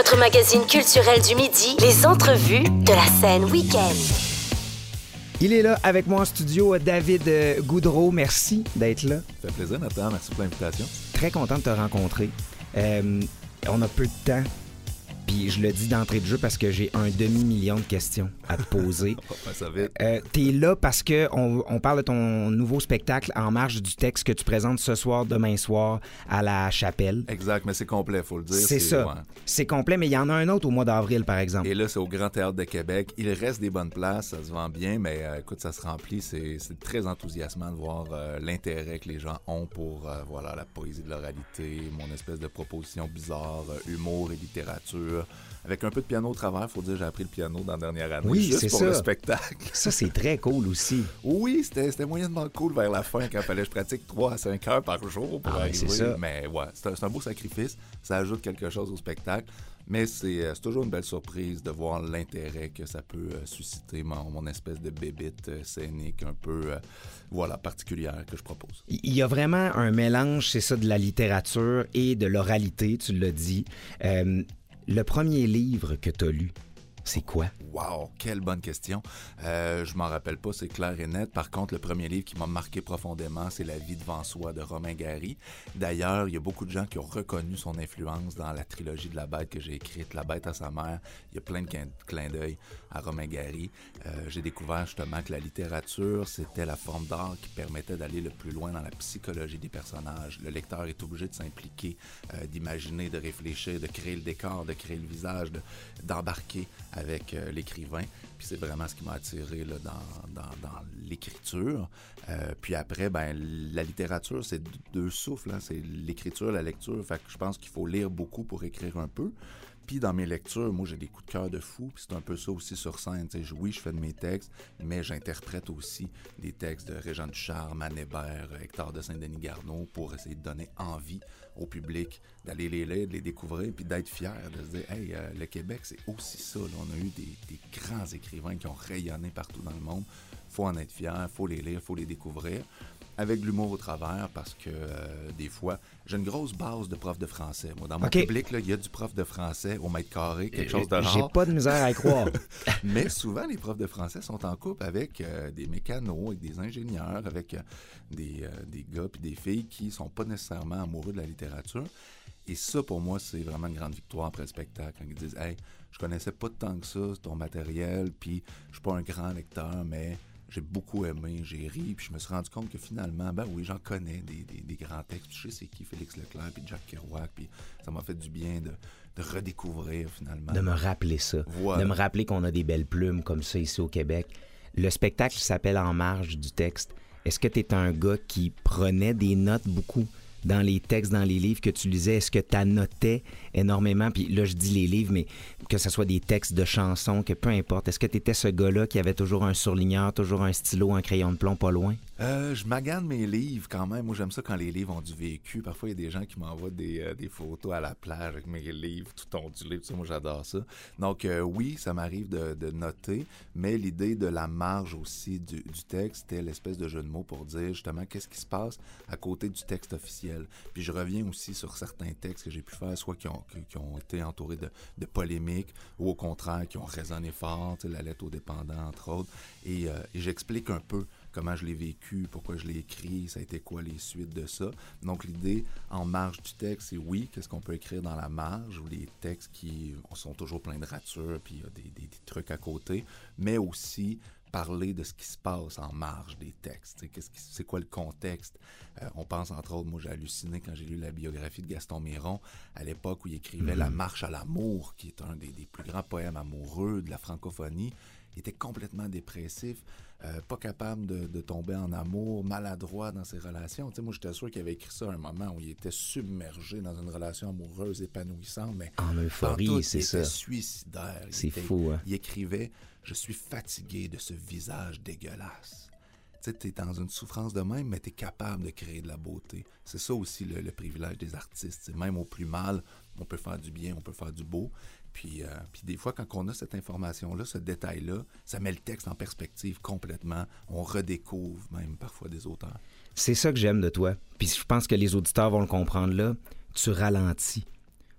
Votre magazine culturel du midi, les entrevues de la scène week-end. Il est là avec moi en studio, David Goudreau. Merci d'être là. Ça fait plaisir, Nathan. Merci pour l'invitation. Très content de te rencontrer. On a peu de temps. Puis je le dis d'entrée de jeu parce que j'ai un demi-million de questions à te poser. Ça vite. T'es là parce que on parle de ton nouveau spectacle En marge du texte que tu présentes ce soir, demain soir, à la Chapelle. Exact, mais c'est complet, il faut le dire. C'est ça. Ouais. C'est complet, mais il y en a un autre au mois d'avril, par exemple. Et là, c'est au Grand Théâtre de Québec. Il reste des bonnes places, ça se vend bien, mais écoute, ça se remplit. C'est très enthousiasmant de voir l'intérêt que les gens ont pour la poésie de l'oralité, mon espèce de proposition bizarre, humour et littérature. Avec un peu de piano au travers, il faut dire j'ai appris le piano dans la dernière année. Oui, juste c'est pour ça. le spectacle. Ça, c'est très cool aussi. Oui, c'était moyennement cool vers la fin quand il fallait que je pratique 3 à 5 heures par jour pour arriver. C'est ça. Mais ouais, c'est un beau sacrifice. Ça ajoute quelque chose au spectacle. Mais c'est toujours une belle surprise de voir l'intérêt que ça peut susciter, mon espèce de bébite scénique un peu particulière que je propose. Il y a vraiment un mélange, c'est ça, de la littérature et de l'oralité, tu l'as dit. Le premier livre que tu as lu, c'est quoi? Wow, quelle bonne question. Je m'en rappelle pas, c'est clair et net. Par contre, le premier livre qui m'a marqué profondément, c'est La vie devant soi de Romain Gary. D'ailleurs, il y a beaucoup de gens qui ont reconnu son influence dans la trilogie de La Bête que j'ai écrite, La Bête à sa mère. Il y a plein de clins d'œil à Romain Gary. J'ai découvert justement que la littérature, c'était la forme d'art qui permettait d'aller le plus loin dans la psychologie des personnages. Le lecteur est obligé de s'impliquer, d'imaginer, de réfléchir, de créer le décor, de créer le visage, d'embarquer avec l'écrivain. Puis c'est vraiment ce qui m'a attiré là, dans l'écriture. Puis après, la littérature, c'est deux souffles. Hein? C'est l'écriture, la lecture. Fait que je pense qu'il faut lire beaucoup pour écrire un peu. Puis dans mes lectures, moi, j'ai des coups de cœur de fou. Puis c'est un peu ça aussi sur scène. Oui, je fais de mes textes, mais j'interprète aussi des textes de Régent Ducharme, Anne Hébert, Hector de Saint-Denis-Garneau pour essayer de donner envie au public d'aller les lire, de les découvrir, puis d'être fier, de se dire « Hey, le Québec, c'est aussi ça. Là. On a eu des grands écrivains qui ont rayonné partout dans le monde. Faut en être fier, faut les lire, faut les découvrir. » Avec de l'humour au travers, parce que des fois, j'ai une grosse base de prof de français. Moi, dans mon public, il y a du prof de français au mètre carré, quelque chose de rare. J'ai pas de misère à y croire. Mais souvent, les profs de français sont en couple avec des mécanos, avec des ingénieurs, avec des gars et des filles qui sont pas nécessairement amoureux de la littérature. Et ça, pour moi, c'est vraiment une grande victoire après le spectacle. Quand ils disent « Hey, je connaissais pas tant que ça ton matériel, puis je suis pas un grand lecteur, mais... » J'ai beaucoup aimé, j'ai ri, puis je me suis rendu compte que finalement, oui, j'en connais des grands textes. Je sais c'est qui Félix Leclerc, puis Jack Kerouac, puis ça m'a fait du bien de redécouvrir finalement. De me rappeler ça. Voilà. De me rappeler qu'on a des belles plumes comme ça ici au Québec. Le spectacle s'appelle En marge du texte. Est-ce que tu es un gars qui prenait des notes beaucoup dans les textes, dans les livres que tu lisais? Est-ce que tu annotais énormément? Puis là, je dis les livres, mais que ce soit des textes de chansons, que peu importe. Est-ce que tu étais ce gars-là qui avait toujours un surligneur, toujours un stylo, un crayon de plomb pas loin? Je magane mes livres quand même. Moi, j'aime ça quand les livres ont du vécu. Parfois, il y a des gens qui m'envoient des photos à la plage avec mes livres tout ondulés. Tout ça, moi, j'adore ça. Donc, oui, ça m'arrive de noter, mais l'idée de la marge aussi du texte, c'était l'espèce de jeu de mots pour dire justement qu'est-ce qui se passe à côté du texte officiel. Puis je reviens aussi sur certains textes que j'ai pu faire, soit qui ont été entourés de polémiques ou au contraire qui ont résonné fort, la lettre aux dépendants, entre autres. Et j'explique un peu comment je l'ai vécu, pourquoi je l'ai écrit, ça a été quoi les suites de ça. Donc l'idée en marge du texte, c'est oui, qu'est-ce qu'on peut écrire dans la marge, ou les textes qui sont toujours pleins de ratures, puis il y a des trucs à côté, mais aussi parler de ce qui se passe en marge des textes. C'est quoi le contexte? On pense, entre autres, moi j'ai halluciné quand j'ai lu la biographie de Gaston Miron, à l'époque où il écrivait La marche à l'amour, qui est un des plus grands poèmes amoureux de la francophonie. Il était complètement dépressif, pas capable de tomber en amour, maladroit dans ses relations. Tu sais, moi, j'étais sûr qu'il avait écrit ça à un moment où il était submergé dans une relation amoureuse épanouissante, mais en euphorie, c'est ça. Il était suicidaire. C'est fou, hein? Il écrivait « Je suis fatigué de ce visage dégueulasse ». Tu sais, t'es dans une souffrance de même, mais t'es capable de créer de la beauté. C'est ça aussi le privilège des artistes. T'sais, même au plus mal, on peut faire du bien, on peut faire du beau. Puis des fois, quand on a cette information-là, ce détail-là, ça met le texte en perspective complètement. On redécouvre même parfois des auteurs. C'est ça que j'aime de toi. Puis je pense que les auditeurs vont le comprendre là. Tu ralentis.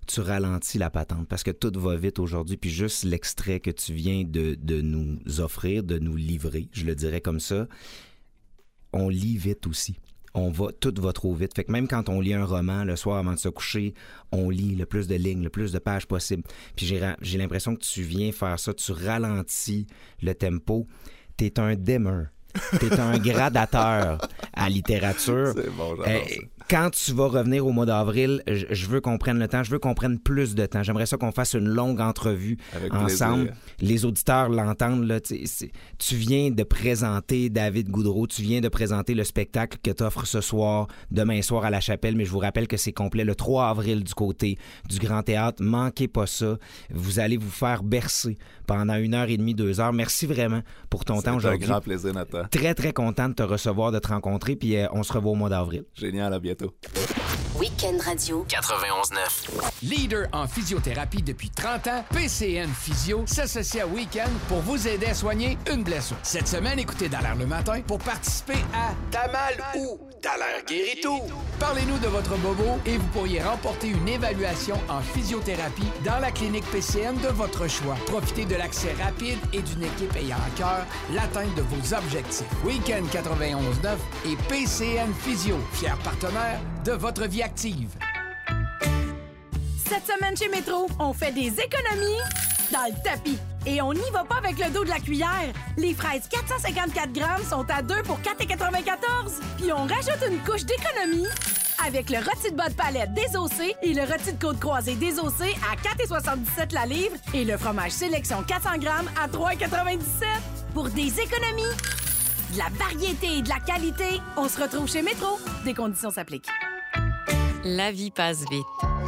tu ralentis la patente parce que tout va vite aujourd'hui. Puis juste l'extrait que tu viens de nous offrir, de nous livrer, je le dirais comme ça, on lit vite aussi. Tout va trop vite. Fait que même quand on lit un roman le soir avant de se coucher, on lit le plus de lignes, le plus de pages possible. Puis j'ai l'impression que tu viens faire ça, tu ralentis le tempo. T'es un dimmer. T'es un gradateur à littérature. C'est bon, j'adore ça. Quand tu vas revenir au mois d'avril, je veux qu'on prenne le temps, je veux qu'on prenne plus de temps. J'aimerais ça qu'on fasse une longue entrevue ensemble. Plaisir. Les auditeurs l'entendent. Là, tu viens de présenter David Goudreau, tu viens de présenter le spectacle que tu offres ce soir, demain soir à la Chapelle, mais je vous rappelle que c'est complet le 3 avril du côté du Grand Théâtre. Manquez pas ça. Vous allez vous faire bercer pendant 1h30, 2 heures. Merci vraiment pour ton temps aujourd'hui. C'est un grand plaisir, Nathan. Très, très content de te recevoir, de te rencontrer, puis on se revoit au mois d'avril. Génial, à bientôt. Week-end Radio 91.9. Leader en physiothérapie depuis 30 ans, PCN Physio s'associe à Week-end pour vous aider à soigner une blessure. Cette semaine, écoutez Dans l'air le matin pour participer à T'as mal où? Dans l'air guérit tout. Parlez-nous de votre bobo et vous pourriez remporter une évaluation en physiothérapie dans la clinique PCN de votre choix. Profitez de l'accès rapide et d'une équipe ayant à cœur l'atteinte de vos objectifs. Week-end 91.9 et PCN Physio, fiers partenaires de votre vie active. Cette semaine chez Métro, on fait des économies dans le tapis. Et on n'y va pas avec le dos de la cuillère. Les fraises 454 grammes sont à 2 pour 4,94. Puis on rajoute une couche d'économie avec le rôti de bas de palette désossé et le rôti de côte croisée désossé à 4,77 la livre et le fromage sélection 400 grammes à 3,97. Pour des économies, de la variété et de la qualité, on se retrouve chez Métro. Des conditions s'appliquent. La vie passe vite.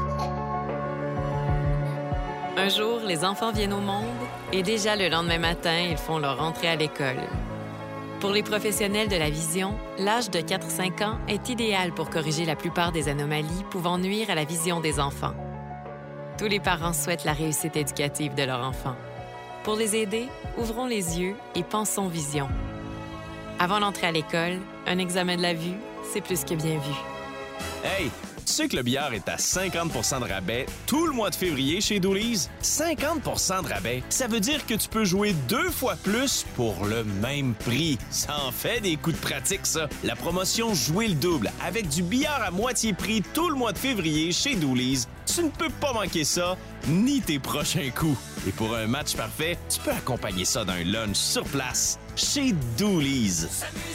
Un jour, les enfants viennent au monde et déjà le lendemain matin, ils font leur entrée à l'école. Pour les professionnels de la vision, l'âge de 4-5 ans est idéal pour corriger la plupart des anomalies pouvant nuire à la vision des enfants. Tous les parents souhaitent la réussite éducative de leur enfant. Pour les aider, ouvrons les yeux et pensons vision. Avant l'entrée à l'école, un examen de la vue, c'est plus que bien vu. Hey! Tu sais que le billard est à 50 % de rabais tout le mois de février chez Doolies? 50 % de rabais, ça veut dire que tu peux jouer 2 fois plus pour le même prix. Ça en fait des coups de pratique, ça. La promotion Jouer le double avec du billard à moitié prix tout le mois de février chez Doolies. Tu ne peux pas manquer ça, ni tes prochains coups. Et pour un match parfait, tu peux accompagner ça d'un lunch sur place chez Doolies.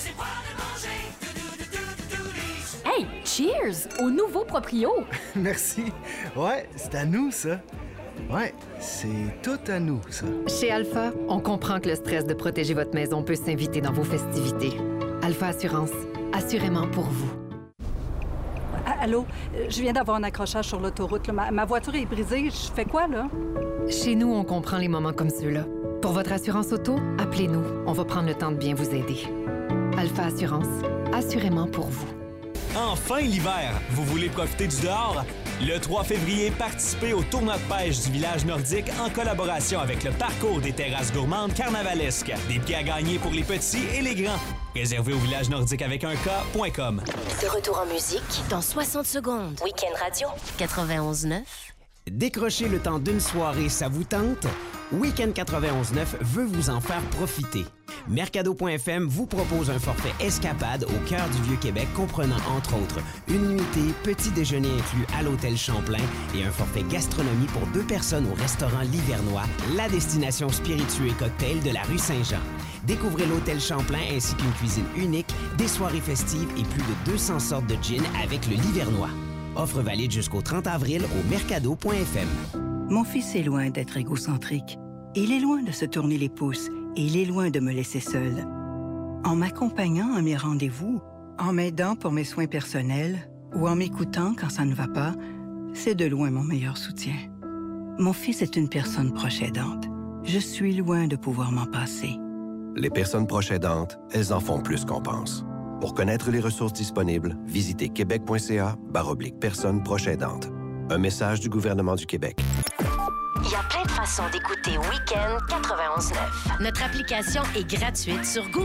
Hey, cheers au nouveau proprio! Merci. Ouais, c'est à nous, ça. Ouais, c'est tout à nous, ça. Chez Alpha, on comprend que le stress de protéger votre maison peut s'inviter dans vos festivités. Alpha Assurance, assurément pour vous. Allô? Je viens d'avoir un accrochage sur l'autoroute. Ma voiture est brisée. Je fais quoi, là? Chez nous, on comprend les moments comme ceux-là. Pour votre assurance auto, appelez-nous. On va prendre le temps de bien vous aider. Alpha Assurance, assurément pour vous. Enfin l'hiver! Vous voulez profiter du dehors? Le 3 février, participez au tournoi de pêche du village nordique en collaboration avec le parcours des terrasses gourmandes carnavalesques. Des billets à gagner pour les petits et les grands. Réservé au village nordique avec un K.com. De retour en musique dans 60 secondes. Week-end Radio 91.9. Décrochez le temps d'une soirée, ça vous tente? Week-end 91.9 veut vous en faire profiter. Mercado.fm vous propose un forfait escapade au cœur du Vieux-Québec comprenant entre autres une nuitée, petit déjeuner inclus à l'hôtel Champlain et un forfait gastronomie pour 2 personnes au restaurant L'Hivernois, la destination spiritueux et cocktail de la rue Saint-Jean. Découvrez l'hôtel Champlain ainsi qu'une cuisine unique, des soirées festives et plus de 200 sortes de gin avec le L'Hivernois. Offre valide jusqu'au 30 avril au mercado.fm. Mon fils est loin d'être égocentrique. Il est loin de se tourner les pouces et il est loin de me laisser seule. En m'accompagnant à mes rendez-vous, en m'aidant pour mes soins personnels ou en m'écoutant quand ça ne va pas, c'est de loin mon meilleur soutien. Mon fils est une personne proche aidante. Je suis loin de pouvoir m'en passer. Les personnes proches aidantes, elles en font plus qu'on pense. Pour connaître les ressources disponibles, visitez québec.ca/personnes proches aidantes. Un message du gouvernement du Québec. Il y a plein de façons d'écouter Week-end 91.9. Notre application est gratuite sur Google.